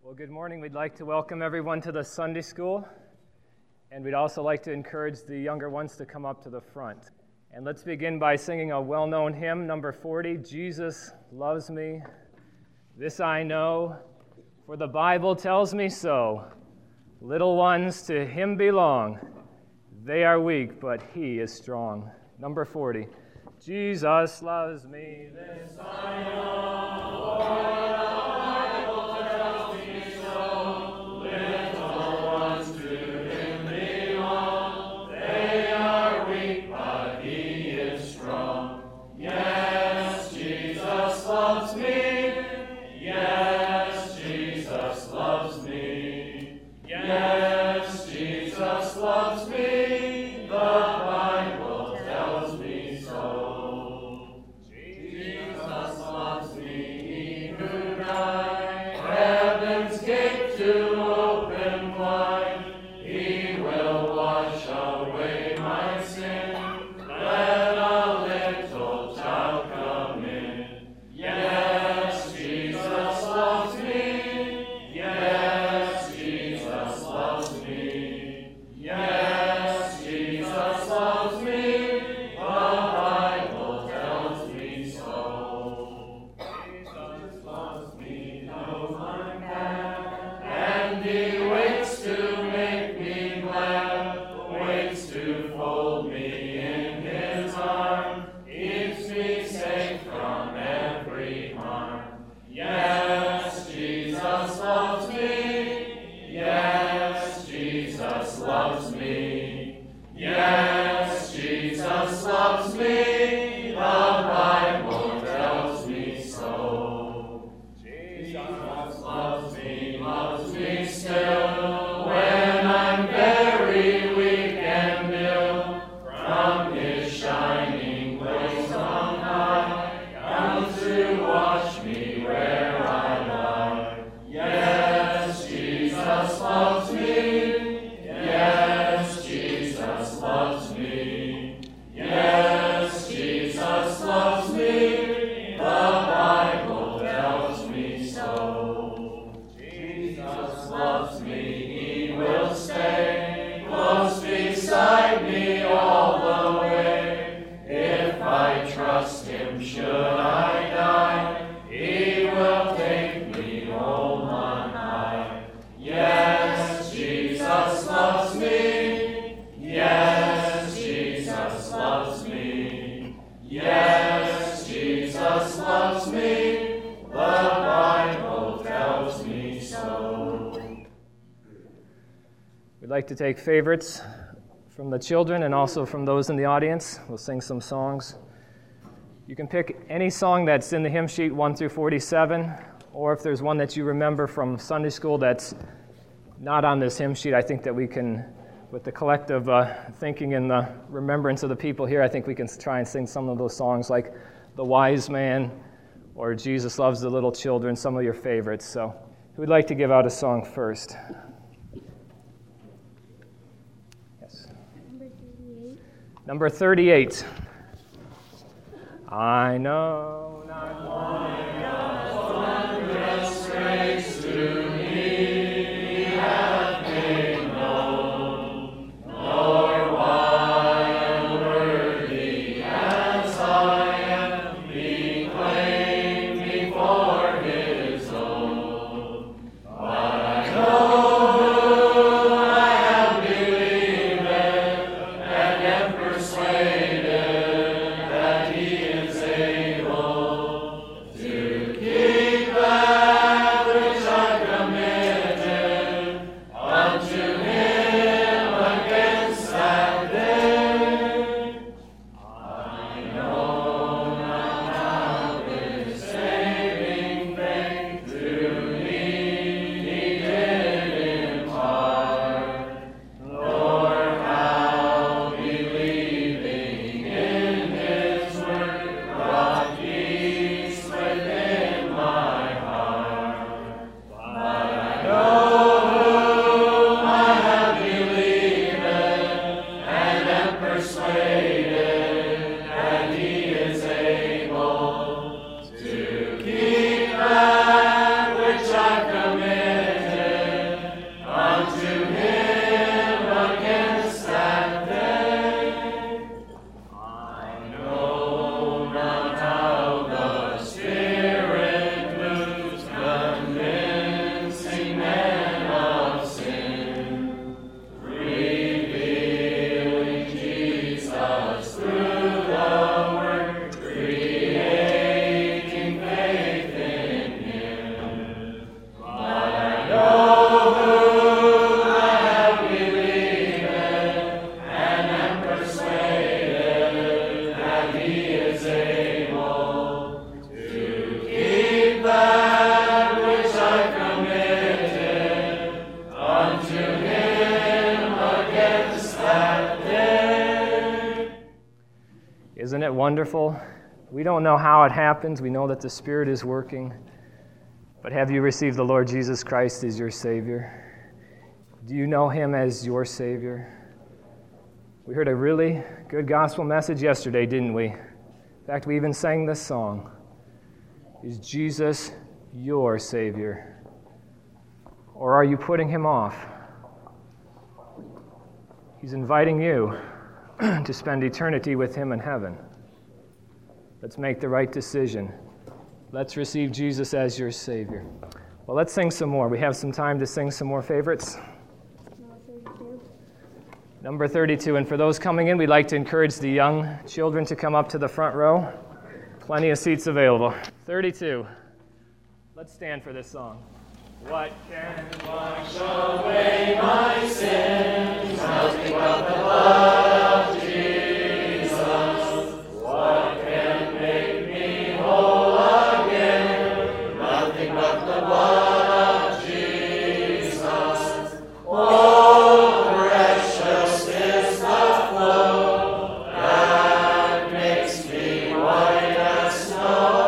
Well, good morning. We'd like to welcome everyone to the Sunday School, and we'd also like to encourage the younger ones to come up to the front. And let's begin by singing a well-known hymn, number 40, Jesus Loves Me. This I know, for the Bible tells me so. Little ones to him belong. They are weak, but he is strong. Number 40, Jesus loves me. This I know. We'd like to take favorites from the children and also from those in the audience. We'll sing some songs. You can pick any song that's in the hymn sheet 1 through 47, or if there's one that you remember from Sunday school that's not on this hymn sheet, I think that we can, with the collective thinking and the remembrance of the people here, I think we can try and sing some of those songs like The Wise Man or Jesus Loves the Little Children, some of your favorites. So who'd like to give out a song first? Number 38. I know not one wondrous grace to me hath made known, nor why unworthy as I am, he claimed me for his own. But I know persuaded that he is able wonderful. We don't know how it happens. We know that the Spirit is working. But have you received the Lord Jesus Christ as your Savior? Do you know Him as your Savior? We heard a really good gospel message yesterday, didn't we? In fact, we even sang this song. Is Jesus your Savior? Or are you putting Him off? He's inviting you to spend eternity with Him in heaven. Let's make the right decision. Let's receive Jesus as your Savior. Well, let's sing some more. We have some time to sing some more favorites. Number 32. And for those coming in, we'd like to encourage the young children to come up to the front row. Plenty of seats available. 32. Let's stand for this song. What can wash away my sins? Nothing but the blood of Jesus. What can make me whole again? Nothing but the blood of Jesus. Oh, precious is the flow that makes me white as snow.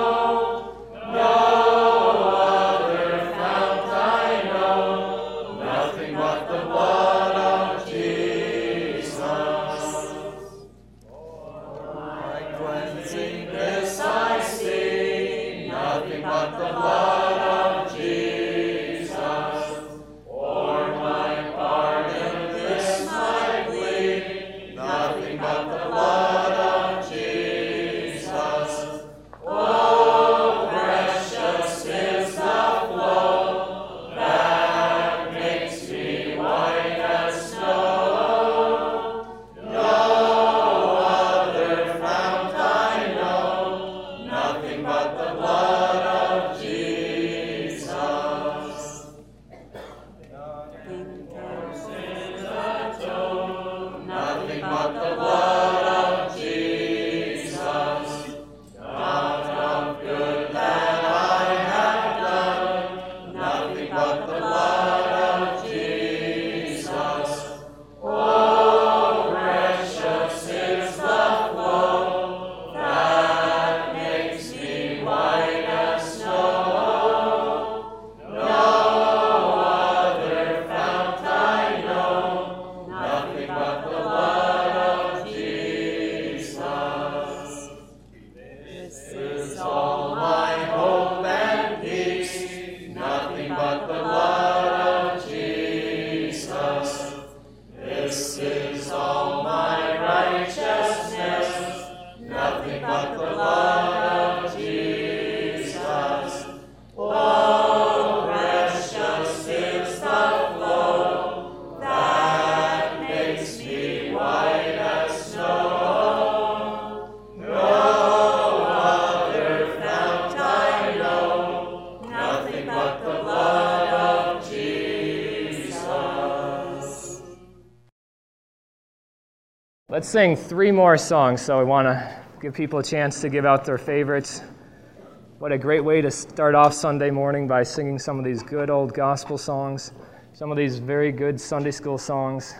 Let's sing 3 more songs, so I want to give people a chance to give out their favorites. What a great way to start off Sunday morning by singing some of these good old gospel songs, some of these very good Sunday school songs.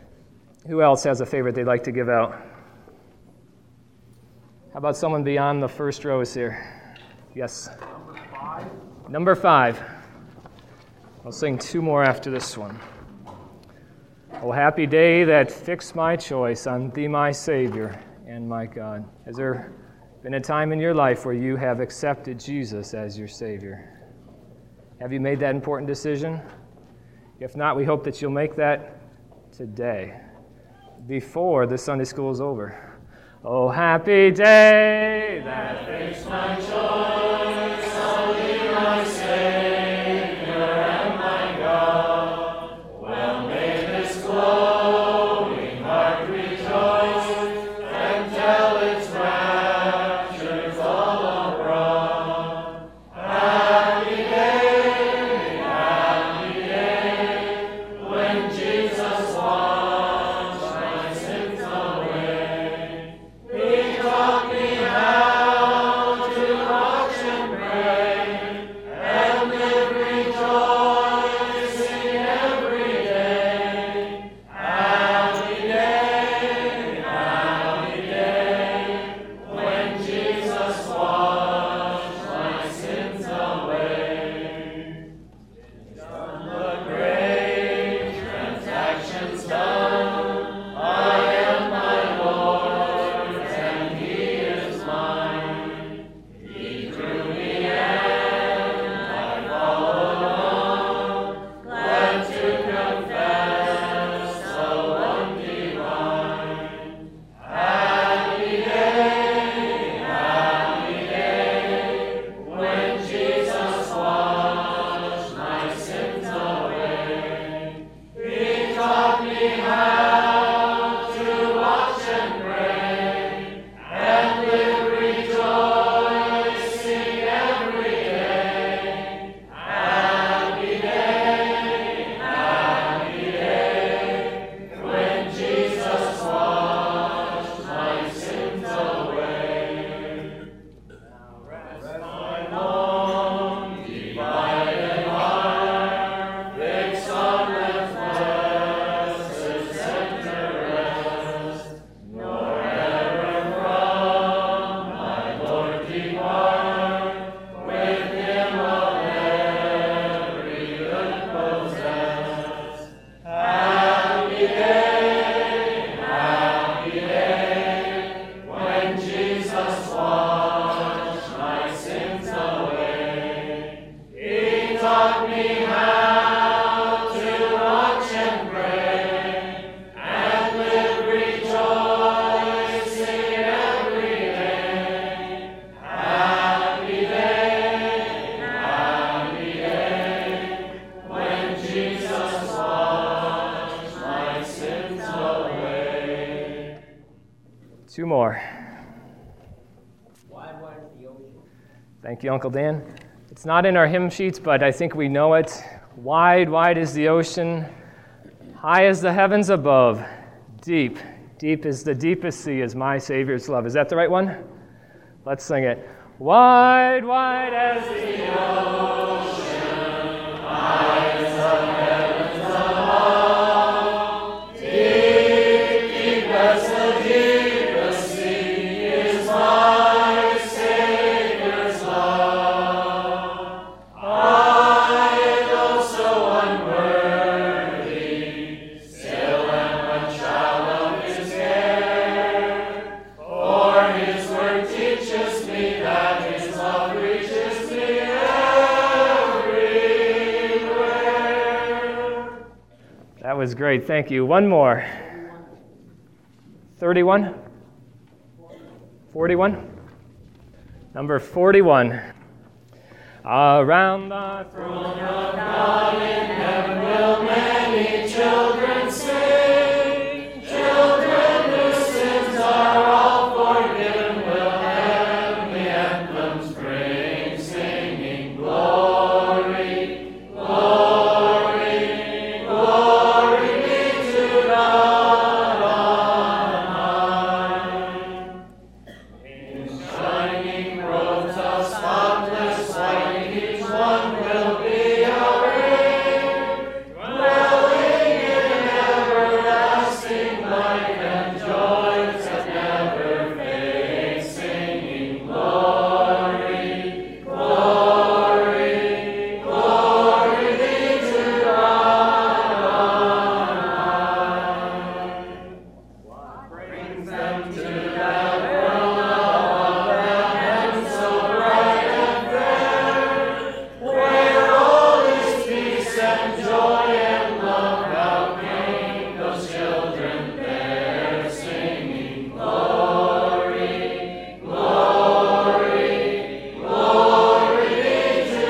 Who else has a favorite they'd like to give out? How about someone beyond the first rows here? Yes. Number 5. I'll sing 2 more after this one. O happy day that fixed my choice on Thee, my Savior and my God. Has there been a time in your life where you have accepted Jesus as your Savior? Have you made that important decision? If not, we hope that you'll make that today, before the Sunday school is over. O happy day that fixed my choice on Thee, my Savior. Embrace Two more. Wide, wide is the ocean. Thank you, Uncle Dan. It's not in our hymn sheets, but I think we know it. Wide, wide is the ocean, high as the heavens above. Deep, deep is the deepest sea is my Savior's love. Is that the right one? Let's sing it. Wide, wide as the ocean, high as the heavens above. Deep, deep as the deepest sea is my Savior's love. I, though so unworthy, still am a child of His care. For His word teaches me that His love reaches me everywhere. That was great. Thank you. One more. 31? 41? Number 41. Around the throne of God in heaven will many children sing. Children whose sins are all forgiven will heavenly anthems bring, singing glory, glory, glory be to God on high. In shining robes of spotless white, each one will be arrayed, dwelling in everlasting light and joys that never fade, singing glory, glory, glory be to God on high. What brings them to that world above them so bright and fair, where all is peace and joy and love? How came those children there, singing glory, glory, glory be to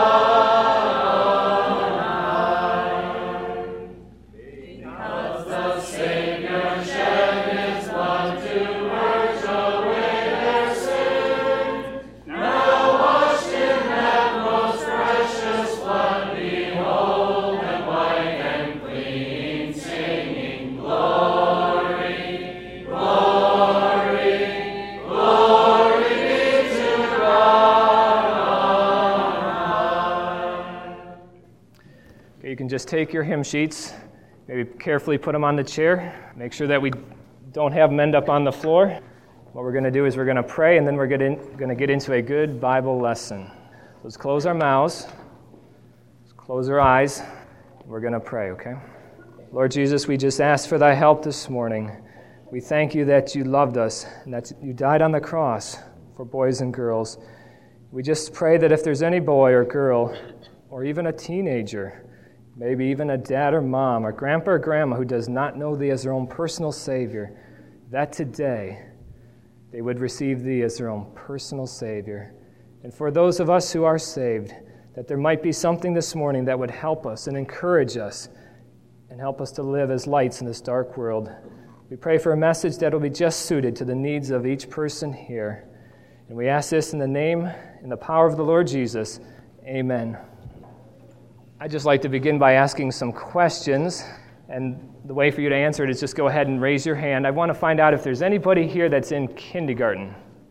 God on high. Because the Savior shed His blood to purge away their sin, now washed in that most precious blood, behold them white and clean, singing glory, glory, glory be to God on high. Okay, you can just take your hymn sheets, maybe carefully put them on the chair. Make sure that we don't have them end up on the floor. What we're going to do is we're going to pray, and then we're going to get into a good Bible lesson. Let's close our mouths. Let's close our eyes. We're going to pray, okay? Lord Jesus, we just ask for thy help this morning. We thank you that you loved us and that you died on the cross for boys and girls. We just pray that if there's any boy or girl or even a teenager, maybe even a dad or mom or grandpa or grandma who does not know thee as their own personal Savior, that today they would receive thee as their own personal Savior. And for those of us who are saved, that there might be something this morning that would help us and encourage us and help us to live as lights in this dark world. We pray for a message that will be just suited to the needs of each person here. And we ask this in the name and the power of the Lord Jesus. Amen. I'd just like to begin by asking some questions. And the way for you to answer it is just go ahead and raise your hand. I want to find out if there's anybody here that's in kindergarten.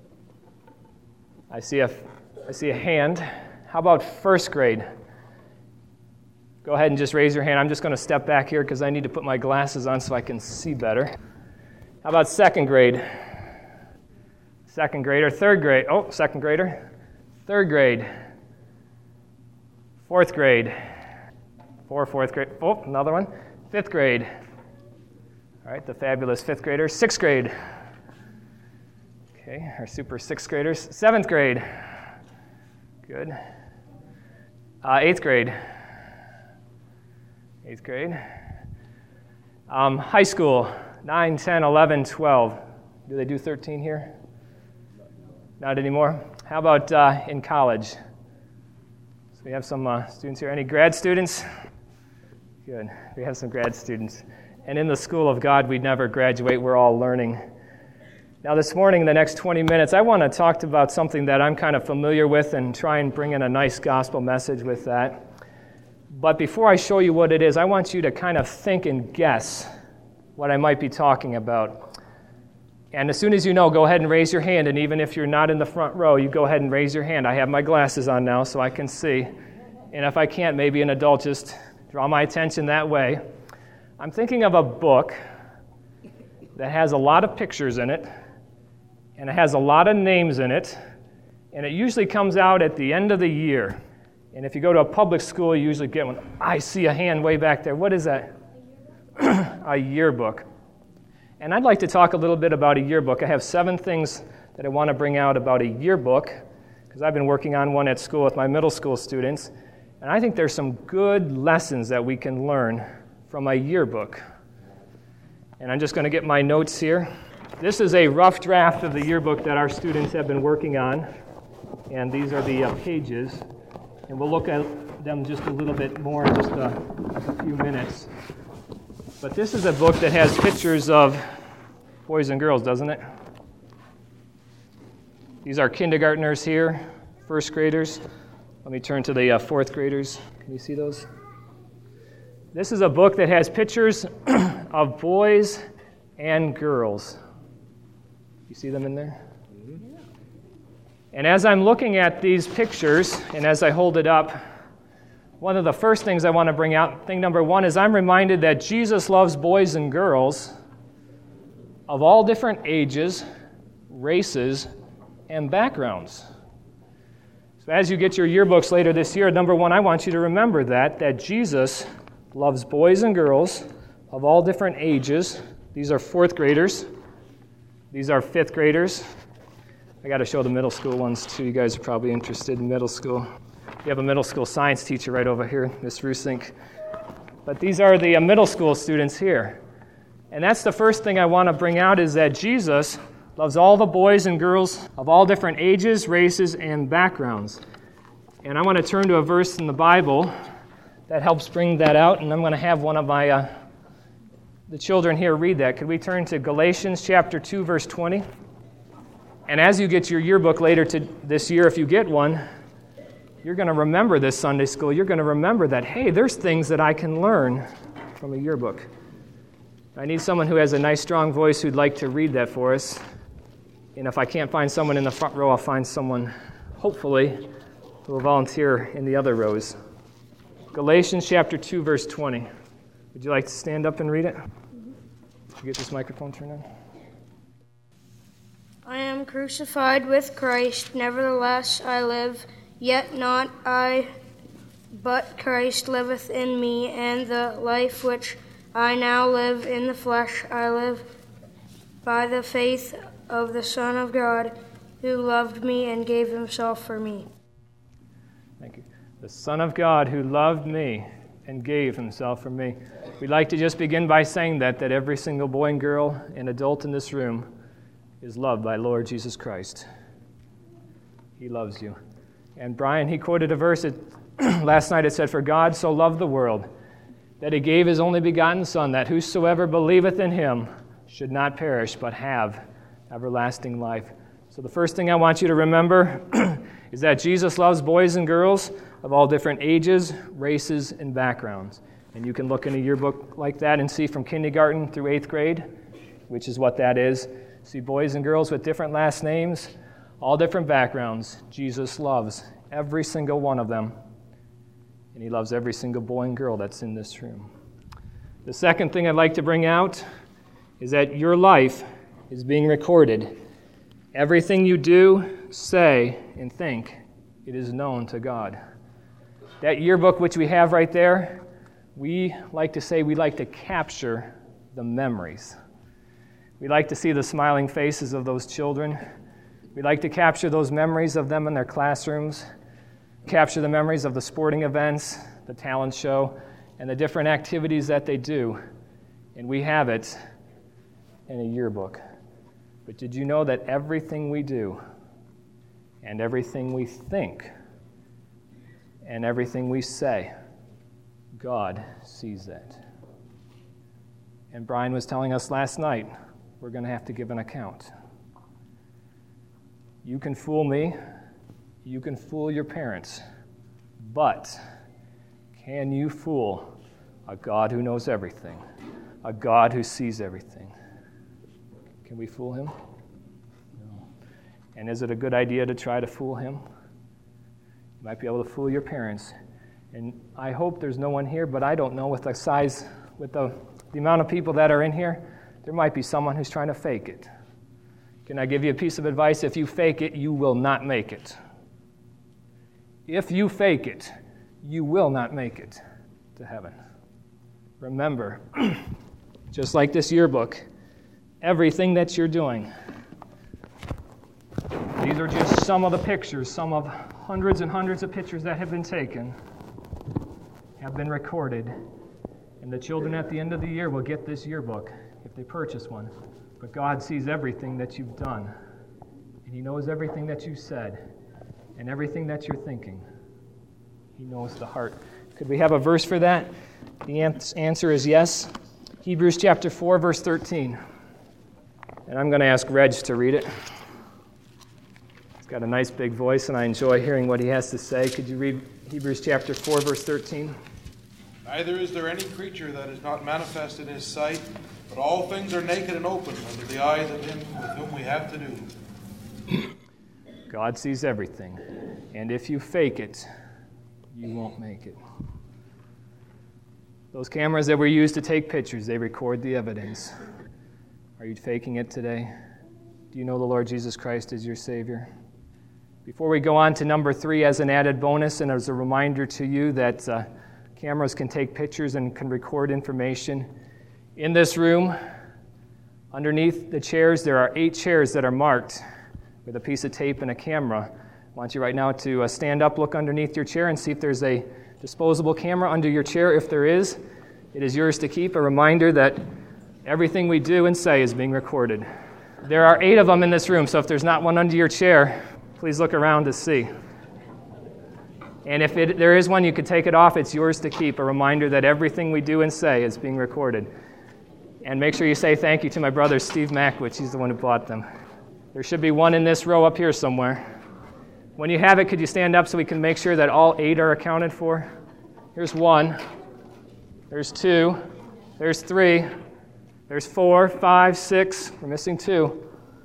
I see a hand. How about first grade? Go ahead and just raise your hand. I'm just going to step back here because I need to put my glasses on so I can see better. How about second grade? Second grader, third grade. Oh, second grader. Third grade. Fourth grade. Fourth grade. Oh, another one. Fifth grade. All right, the fabulous fifth graders. Sixth grade. Okay, our super sixth graders. Seventh grade. Good. Eighth grade. Eighth grade. High school. 9, 10, 11, 12. Do they do 13 here? Not anymore. How about in college? So we have some students here. Any grad students? Good. We have some grad students. And in the school of God, we never graduate. We're all learning. Now this morning, in the next 20 minutes, I want to talk about something that I'm kind of familiar with and try and bring in a nice gospel message with that. But before I show you what it is, I want you to kind of think and guess what I might be talking about. And as soon as you know, go ahead and raise your hand. And even if you're not in the front row, you go ahead and raise your hand. I have my glasses on now so I can see. And if I can't, maybe an adult just draw my attention that way. I'm thinking of a book that has a lot of pictures in it, and it has a lot of names in it, and it usually comes out at the end of the year. And if you go to a public school, you usually get one. I see a hand way back there. What is that? A yearbook. And I'd like to talk a little bit about a yearbook. I have 7 things that I want to bring out about a yearbook, because I've been working on one at school with my middle school students. And I think there's some good lessons that we can learn from a yearbook. And I'm just going to get my notes here. This is a rough draft of the yearbook that our students have been working on. And these are the pages. And we'll look at them just a little bit more in just a few minutes. But this is a book that has pictures of boys and girls, doesn't it? These are kindergartners here, first graders. Let me turn to the fourth graders. Can you see those? This is a book that has pictures of boys and girls. You see them in there? And as I'm looking at these pictures, and as I hold it up, one of the first things I want to bring out, thing number 1, is I'm reminded that Jesus loves boys and girls of all different ages, races, and backgrounds. So as you get your yearbooks later this year, number 1, I want you to remember that Jesus loves boys and girls of all different ages. These are 4th graders. These are 5th graders. I got to show the middle school ones too. You guys are probably interested in middle school. We have a middle school science teacher right over here, Miss Rusink. But these are the middle school students here. And that's the first thing I want to bring out, is that Jesus loves all the boys and girls of all different ages, races, and backgrounds. And I want to turn to a verse in the Bible that helps bring that out, and I'm going to have one of my the children here read that. Could we turn to Galatians chapter 2, verse 20? And as you get your yearbook later this year, if you get one, you're going to remember this Sunday school. You're going to remember that, hey, there's things that I can learn from a yearbook. I need someone who has a nice, strong voice who'd like to read that for us. And if I can't find someone in the front row, I'll find someone, hopefully, who will volunteer in the other rows. Galatians chapter 2, verse 20. Would you like to stand up and read it? Did you get this microphone turned on? I am crucified with Christ, nevertheless I live, yet not I, but Christ liveth in me, and the life which I now live in the flesh I live by the faith of the Son of God, who loved me and gave himself for me. Thank you. The Son of God who loved me and gave himself for me. We'd like to just begin by saying that every single boy and girl and adult in this room is loved by Lord Jesus Christ. He loves you. And Brian, he quoted a verse last night. It said, "For God so loved the world, that he gave his only begotten Son, that whosoever believeth in him should not perish, but have everlasting life." So the first thing I want you to remember is that Jesus loves boys and girls of all different ages, races, and backgrounds. And you can look in a yearbook like that and see from kindergarten through 8th grade, which is what that is. See boys and girls with different last names, all different backgrounds. Jesus loves every single one of them. And he loves every single boy and girl that's in this room. The second thing I'd like to bring out is that your life is being recorded. Everything you do, say, and think, it is known to God. That yearbook which we have right there, we like to say we like to capture the memories. We like to see the smiling faces of those children. We like to capture those memories of them in their classrooms, capture the memories of the sporting events, the talent show, and the different activities that they do. And we have it in a yearbook. But did you know that everything we do and everything we think and everything we say, God sees that? And Brian was telling us last night, we're going to have to give an account. You can fool me. You can fool your parents. But can you fool a God who knows everything? A God who sees everything? Can we fool him? No. And is it a good idea to try to fool him? You might be able to fool your parents. And I hope there's no one here, but I don't know with the amount of people that are in here, there might be someone who's trying to fake it. Can I give you a piece of advice? If you fake it, you will not make it. If you fake it, you will not make it to heaven. Remember, just like this yearbook, everything that you're doing, these are just some of the pictures, some of hundreds and hundreds of pictures that have been taken, have been recorded, and the children at the end of the year will get this yearbook if they purchase one. But God sees everything that you've done, and He knows everything that you said, and everything that you're thinking. He knows the heart. Could we have a verse for that? The answer is yes. Hebrews chapter 4, verse 13. And I'm going to ask Reg to read it. He's got a nice big voice, and I enjoy hearing what he has to say. Could you read Hebrews chapter 4, verse 13? Neither is there any creature that is not manifest in His sight, but all things are naked and open under the eyes of Him with whom we have to do. God sees everything, and if you fake it, you won't make it. Those cameras that were used to take pictures, they record the evidence. Are you faking it today? Do you know the Lord Jesus Christ as your Savior? Before we go on to number 3, as an added bonus and as a reminder to you that cameras can take pictures and can record information, in this room, underneath the chairs, there are 8 chairs that are marked with a piece of tape and a camera. I want you right now to stand up, look underneath your chair, and see if there's a disposable camera under your chair. If there is, it is yours to keep. A reminder that everything we do and say is being recorded. There are 8 of them in this room, so if there's not one under your chair, please look around to see. And if there is one, you could take it off. It's yours to keep. A reminder that everything we do and say is being recorded. And make sure you say thank you to my brother, Steve Mackwich. He's the one who bought them. There should be one in this row up here somewhere. When you have it, could you stand up so we can make sure that all 8 are accounted for? Here's 1. There's 2. There's 3. There's 4, 5, 6. We're missing 2.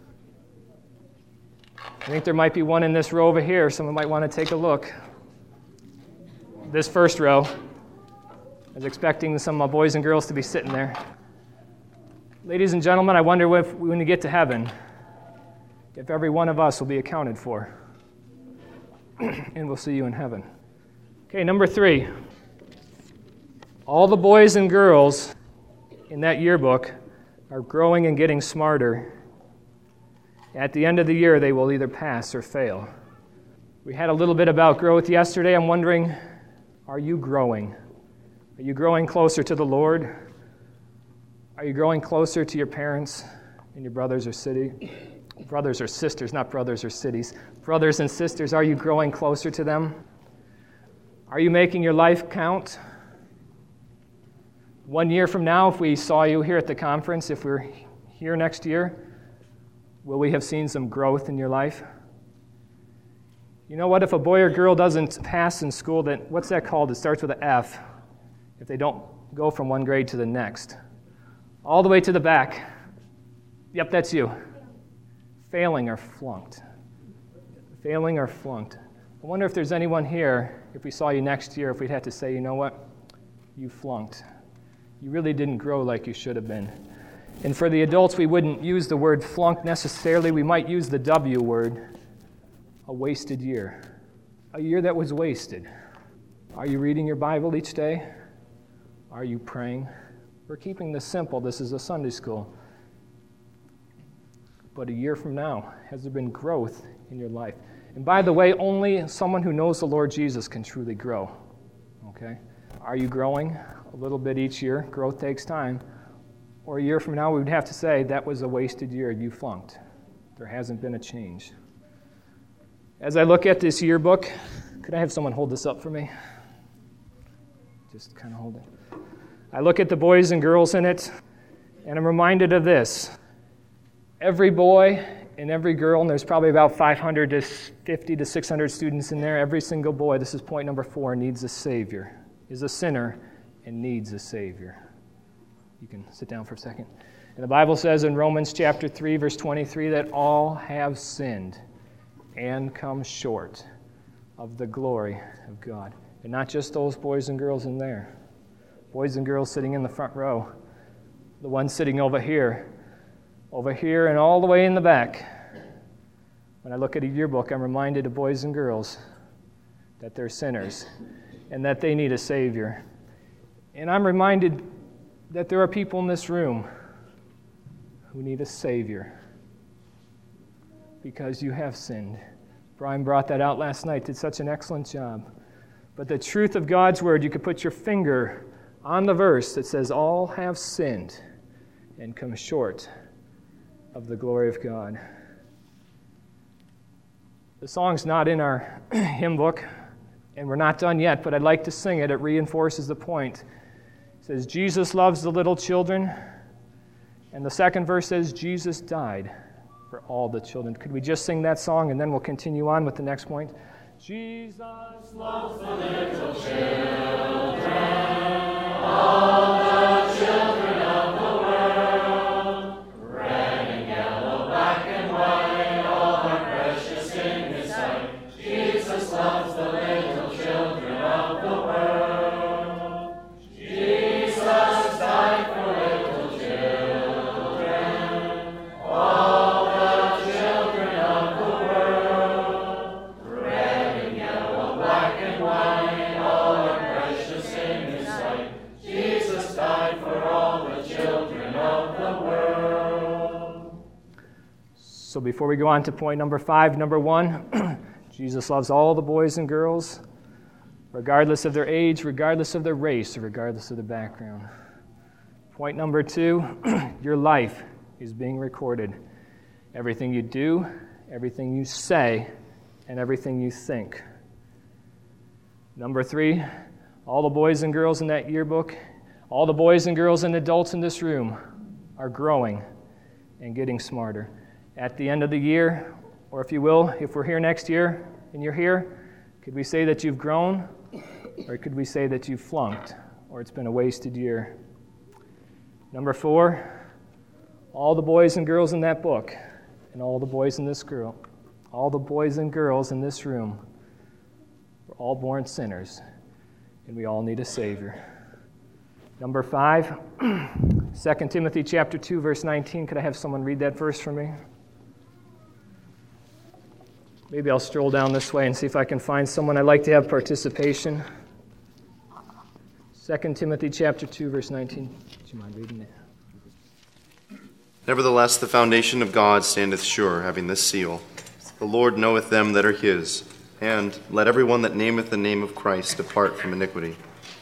I think there might be one in this row over here. Someone might want to take a look. This first row. I was expecting some boys and girls to be sitting there. Ladies and gentlemen, I wonder if when we get to heaven, if every one of us will be accounted for. And we'll see you in heaven. Okay, number 3. All the boys and girls in that yearbook are growing and getting smarter. At the end of the year, they will either pass or fail. We had a little bit about growth yesterday. I'm wondering, are you growing? Are you growing closer to the Lord? Are you growing closer to your parents and your brothers or sisters, not brothers or cities. Brothers and sisters, are you growing closer to them? Are you making your life count? 1 year from now, if we saw you here at the conference, if we're here next year, will we have seen some growth in your life? You know what? If a boy or girl doesn't pass in school, then what's that called? It starts with an F. If they don't go from one grade to the next. All the way to the back. Yep, that's you. Failing or flunked. Failing or flunked. I wonder if there's anyone here, if we saw you next year, if we'd have to say, you know what? You flunked. You really didn't grow like you should have been. And for the adults, we wouldn't use the word flunk necessarily. We might use the W word, a wasted year. A year that was wasted. Are you reading your Bible each day? Are you praying? We're keeping this simple. This is a Sunday school. But a year from now, has there been growth in your life? And by the way, only someone who knows the Lord Jesus can truly grow. Okay? Are you growing a little bit each year? Growth takes time. Or a year from now, we would have to say, that was a wasted year. You flunked. There hasn't been a change. As I look at this yearbook, could I have someone hold this up for me? Just kind of hold it. I look at the boys and girls in it, and I'm reminded of this. Every boy and every girl, and there's probably about 500 to 50 to 600 students in there, every single boy, this is point number 4, needs a Savior, is a sinner, and needs a Savior. You can sit down for a second. And the Bible says in Romans chapter 3, verse 23, that all have sinned and come short of the glory of God. And not just those boys and girls in there. Boys and girls sitting in the front row. The ones sitting over here, and all the way in the back. When I look at a yearbook, I'm reminded of boys and girls that they're sinners and that they need a Savior. And I'm reminded that there are people in this room who need a Savior because you have sinned. Brian brought that out last night, did such an excellent job. But the truth of God's Word, you could put your finger on the verse that says, all have sinned and come short of the glory of God. The song's not in our hymn book, and we're not done yet, but I'd like to sing it. It reinforces the point. It says, Jesus loves the little children, and the second verse says, Jesus died for all the children. Could we just sing that song, and then we'll continue on with the next point? Jesus loves the little children, all the children of the world, red and yellow, black and white, all are precious in His sight. Jesus loves the little children of the world. Jesus died for little children, all the children of the world, red and yellow, black and white, all are precious in His sight. Jesus died for all the children of the world. So before we go on to point number 5, number 1, Jesus loves all the boys and girls, regardless of their age, regardless of their race, or regardless of their background. Point number 2, your life is being recorded. Everything you do, everything you say, and everything you think. Number 3, all the boys and girls in that yearbook, all the boys and girls and adults in this room are growing and getting smarter. At the end of the year, or if you will, if we're here next year and you're here, could we say that you've grown, or could we say that you've flunked, or it's been a wasted year? Number 4, all the boys and girls in that book, and all the boys and girls in this room, we're all born sinners, and we all need a Savior. Number 5, 2 Timothy chapter 2, verse 19. Could I have someone read that verse for me? Maybe I'll stroll down this way and see if I can find someone. I'd like to have participation. 2 Timothy chapter 2, verse 19. Do you mind reading it? Nevertheless, the foundation of God standeth sure, having this seal. The Lord knoweth them that are His, and let every one that nameth the name of Christ depart from iniquity.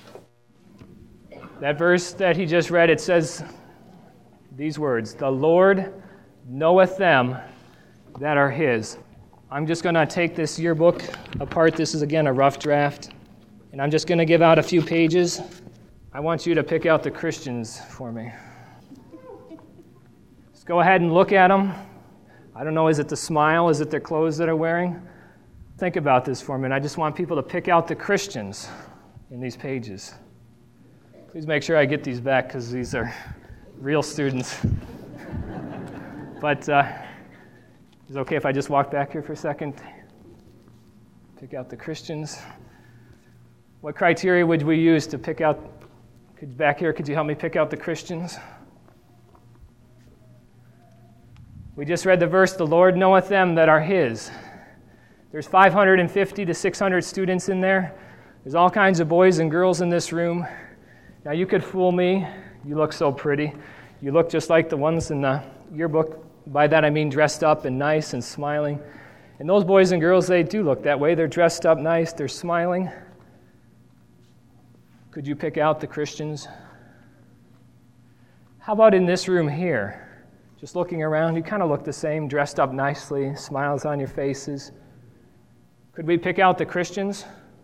That verse that he just read, it says these words, the Lord knoweth them that are His. I'm just going to take this yearbook apart. This is, again, a rough draft. And I'm just going to give out a few pages. I want you to pick out the Christians for me. Just go ahead and look at them. I don't know, is it the smile? Is it their clothes that are wearing? Think about this for me. And I just want people to pick out the Christians in these pages. Please make sure I get these back because these are real students. But is it okay if I just walk back here for a second? Pick out the Christians. What criteria would we use to pick out? Back here, could you help me pick out the Christians? We just read the verse, the Lord knoweth them that are His. There's 550 to 600 students in there. There's all kinds of boys and girls in this room. Now you could fool me. You look so pretty. You look just like the ones in the yearbook. By that I mean dressed up and nice and smiling. And those boys and girls, they do look that way. They're dressed up nice. They're smiling. Could you pick out the Christians? How about in this room here? Just looking around, you kind of look the same, dressed up nicely, smiles on your faces. Could we pick out the Christians?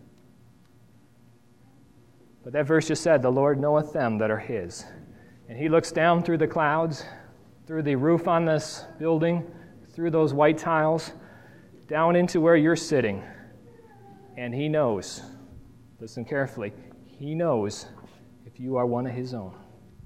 But that verse just said, the Lord knoweth them that are His. And He looks down through the clouds, through the roof on this building, through those white tiles, down into where you're sitting. And He knows, listen carefully, He knows if you are one of His own.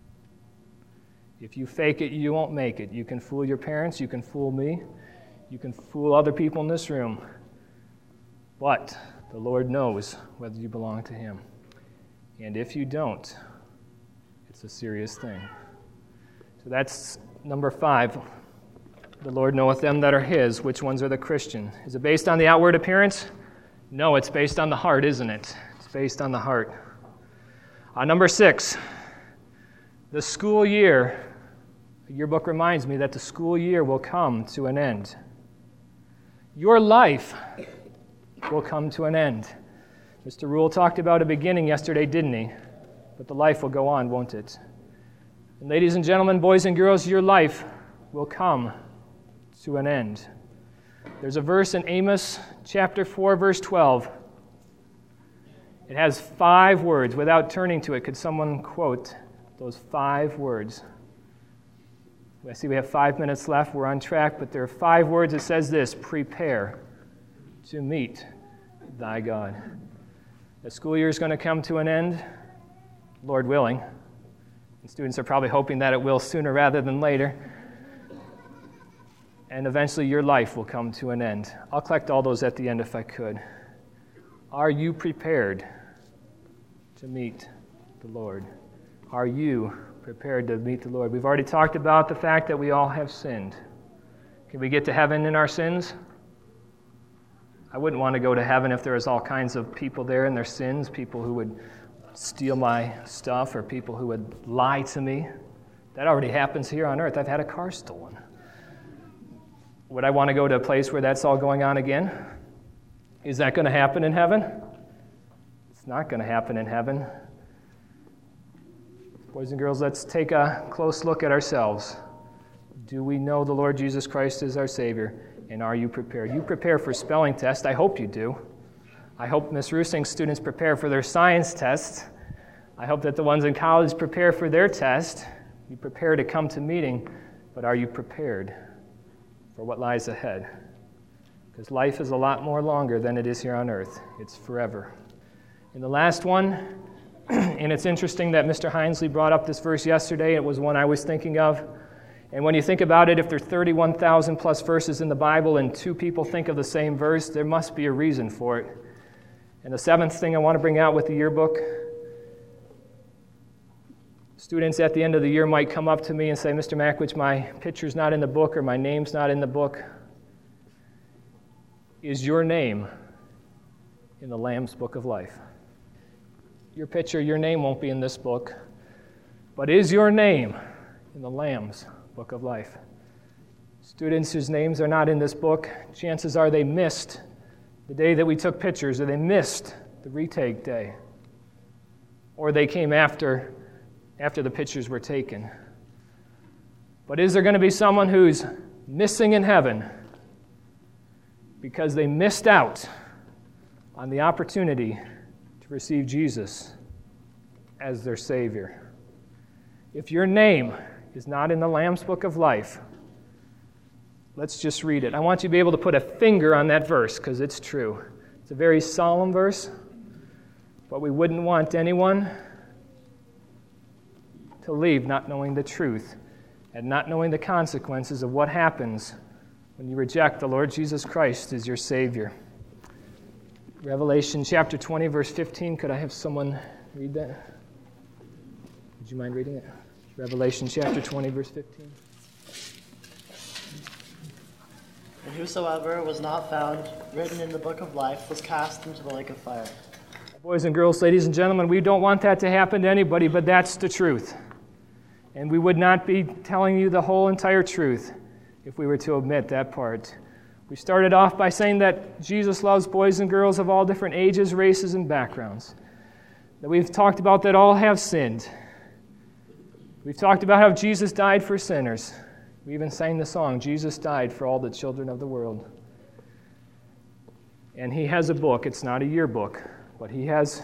If you fake it, you won't make it. You can fool your parents, you can fool me, you can fool other people in this room. But the Lord knows whether you belong to Him. And if you don't, it's a serious thing. So that's number 5. The Lord knoweth them that are His. Which ones are the Christian? Is it based on the outward appearance? No, it's based on the heart, isn't it? It's based on the heart. Number 6, the school year. The yearbook reminds me that the school year will come to an end. Your life will come to an end. Mr. Rule talked about a beginning yesterday, didn't he? But the life will go on, won't it? And ladies and gentlemen, boys and girls, your life will come to an end. There's a verse in Amos chapter 4, verse 12. It has 5 words. Without turning to it, could someone quote those 5 words? I see we have 5 minutes left. We're on track, but there are 5 words. It says this: prepare to meet thy God. The school year is going to come to an end, Lord willing. And students are probably hoping that it will sooner rather than later. And eventually your life will come to an end. I'll collect all those at the end if I could. Are you prepared to meet the Lord? Are you prepared to meet the Lord? We've already talked about the fact that we all have sinned. Can we get to heaven in our sins? I wouldn't want to go to heaven if there was all kinds of people there in their sins, people who would steal my stuff or people who would lie to me. That already happens here on earth. I've had a car stolen. Would I want to go to a place where that's all going on again? Is that going to happen in heaven? It's not going to happen in heaven. Boys and girls, let's take a close look at ourselves. Do we know the Lord Jesus Christ is our Savior? And are you prepared? You prepare for spelling test. I hope you do. I hope Miss Rusing's students prepare for their science tests. I hope that the ones in college prepare for their test. You prepare to come to meeting, but are you prepared for what lies ahead? Because life is a lot more longer than it is here on earth. It's forever. And the last one, and it's interesting that Mr. Hinesley brought up this verse yesterday. It was one I was thinking of. And when you think about it, if there are 31,000 plus verses in the Bible and 2 people think of the same verse, there must be a reason for it. And the 7th thing I want to bring out with the yearbook, students at the end of the year might come up to me and say, Mr. Mackwich, my picture's not in the book or my name's not in the book. Is your name in the Lamb's Book of Life? Your picture, your name won't be in this book, but is your name in the Lamb's Book of Life? Students whose names are not in this book, chances are they missed the day that we took pictures, or they missed the retake day, or they came after the pictures were taken. But is there going to be someone who's missing in heaven because they missed out on the opportunity to receive Jesus as their Savior? If your name is not in the Lamb's Book of Life, let's just read it. I want you to be able to put a finger on that verse because it's true. It's a very solemn verse, but we wouldn't want anyone to leave not knowing the truth and not knowing the consequences of what happens when you reject the Lord Jesus Christ as your Savior. Revelation chapter 20, verse 15. Could I have someone read that? Would you mind reading it? Revelation chapter 20, verse 15. And whosoever was not found written in the book of life was cast into the lake of fire. Boys and girls, ladies and gentlemen, we don't want that to happen to anybody, but that's the truth. And we would not be telling you the whole entire truth if we were to omit that part. We started off by saying that Jesus loves boys and girls of all different ages, races, and backgrounds. That we've talked about that all have sinned. We've talked about how Jesus died for sinners. We even sang the song, Jesus died for all the children of the world. And he has a book. It's not a yearbook, but he has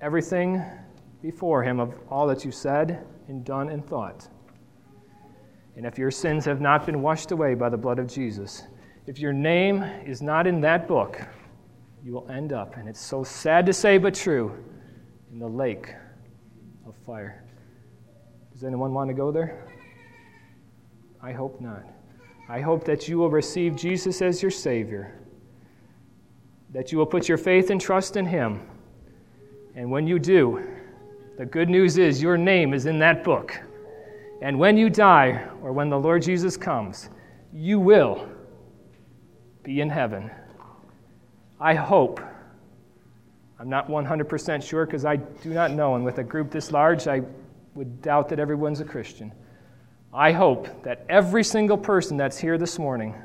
everything before him of all that you said and done and thought. And if your sins have not been washed away by the blood of Jesus, if your name is not in that book, you will end up, and it's so sad to say but true, in the lake of fire. Does anyone want to go there? I hope not. I hope that you will receive Jesus as your Savior, that you will put your faith and trust in Him. And when you do, the good news is your name is in that book. And when you die, or when the Lord Jesus comes, you will be in heaven. I hope. I'm not 100% sure because I do not know, and with a group this large, I would doubt that everyone's a Christian. I hope that every single person that's here this morning,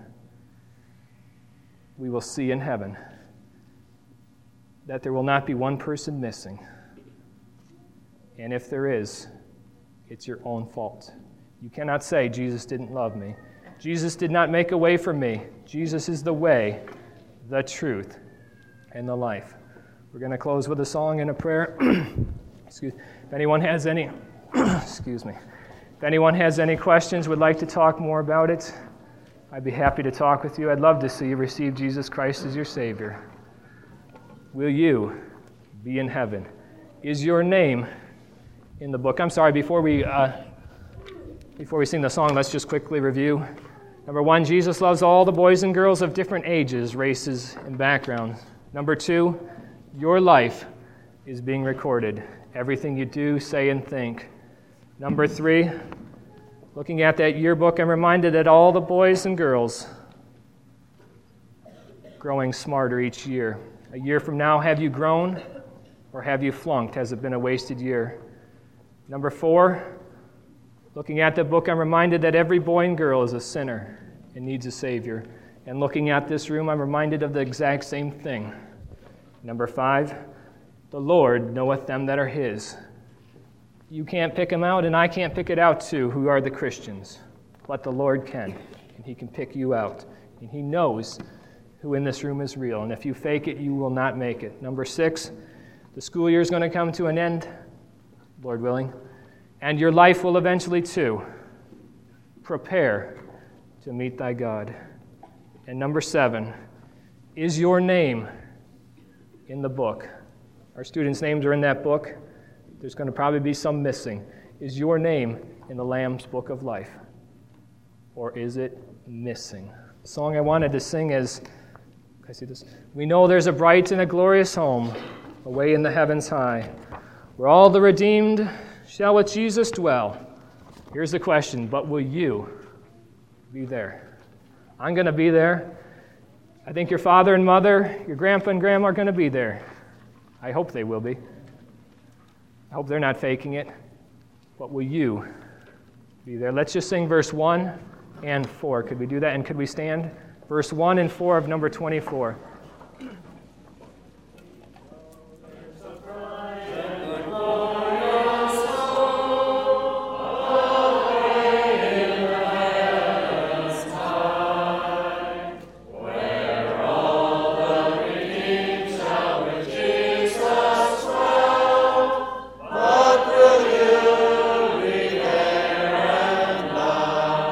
we will see in heaven, that there will not be one person missing. And if there is, it's your own fault. You cannot say, Jesus didn't love me. Jesus did not make a way for me. Jesus is the way, the truth, and the life. We're going to close with a song and a prayer. If anyone has any, If anyone has any questions, would like to talk more about it, I'd be happy to talk with you. I'd love to see you receive Jesus Christ as your Savior. Will you be in heaven? Is your name in the book? I'm sorry, before we sing the song, let's just quickly review. Number 1, Jesus loves all the boys and girls of different ages, races, and backgrounds. Number 2, your life is being recorded. Everything you do, say, and think. Number 3, looking at that yearbook, I'm reminded that all the boys and girls growing smarter each year. A year from now, have you grown or have you flunked? Has it been a wasted year? Number 4, looking at the book, I'm reminded that every boy and girl is a sinner and needs a Savior. And looking at this room, I'm reminded of the exact same thing. Number 5, the Lord knoweth them that are His. You can't pick them out, and I can't pick it out too, who are the Christians. But the Lord can, and He can pick you out. And He knows who in this room is real. And if you fake it, you will not make it. Number 6, the school year is going to come to an end, Lord willing, and your life will eventually too. Prepare to meet thy God. And number 7, is your name in the book? Our students' names are in that book. There's going to probably be some missing. Is your name in the Lamb's Book of Life? Or is it missing? The song I wanted to sing is, can I see this? We know there's a bright and a glorious home away in the heavens high, where all the redeemed shall with Jesus dwell. Here's the question, but will you be there? I'm going to be there. I think your father and mother, your grandpa and grandma are going to be there. I hope they will be. I hope they're not faking it. But will you be there? Let's just sing verse 1 and 4. Could we do that? And could we stand? Verse 1 and 4 of number 24.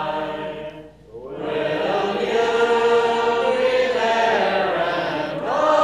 Will you be there and die?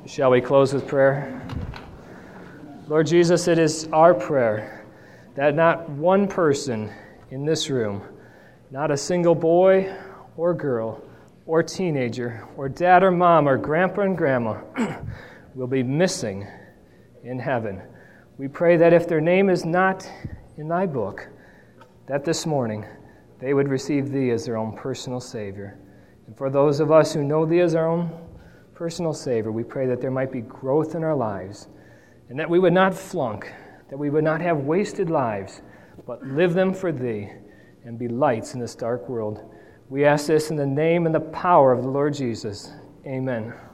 Shall we close with prayer? Lord Jesus, it is our prayer that not one person in this room, not a single boy or girl or teenager or dad or mom or grandpa and grandma will be missing in heaven. We pray that if their name is not in thy book, that this morning they would receive thee as their own personal Savior. And for those of us who know thee as our own personal Savior, we pray that there might be growth in our lives and that we would not flunk, that we would not have wasted lives, but live them for thee and be lights in this dark world. We ask this in the name and the power of the Lord Jesus. Amen.